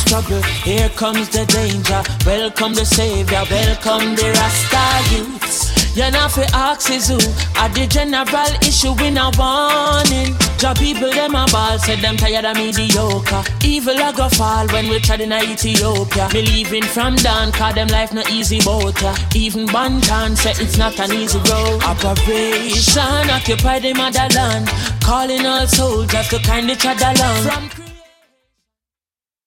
struggle, here comes the danger. Welcome the savior, welcome the Rasta youths. You know fi ask is who at the general issue in a warning. Job people them a ball, said them tired of mediocre. Evil a go fall when we tried in Ethiopia. Believing from down, cause them life no easy boat ya. Even Bantan said it's not an easy road. Operation occupy the motherland, calling all soldiers to kindly tread along. From